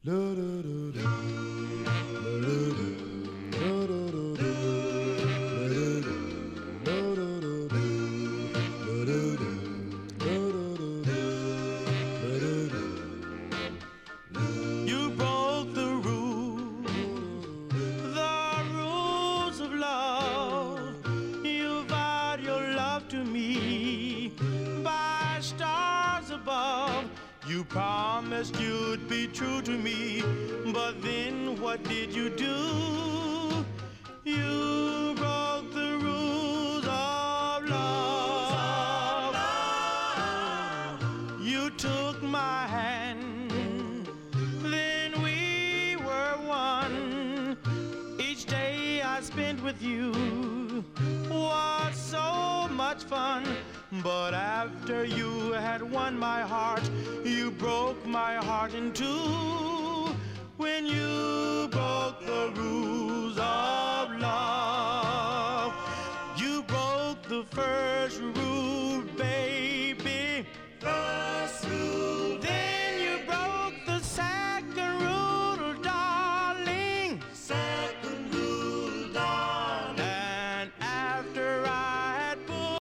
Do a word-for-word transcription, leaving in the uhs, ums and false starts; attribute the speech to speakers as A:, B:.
A: You broke the rules, the rules of love. You vowed your love to me by stars above. You promised you'd be true to me, but then what did you do? You broke the rules of love. You took my hand, then we were one. Each day I spent with you was so much fun. But after you had won my heart, you broke my heart in two when you broke the rules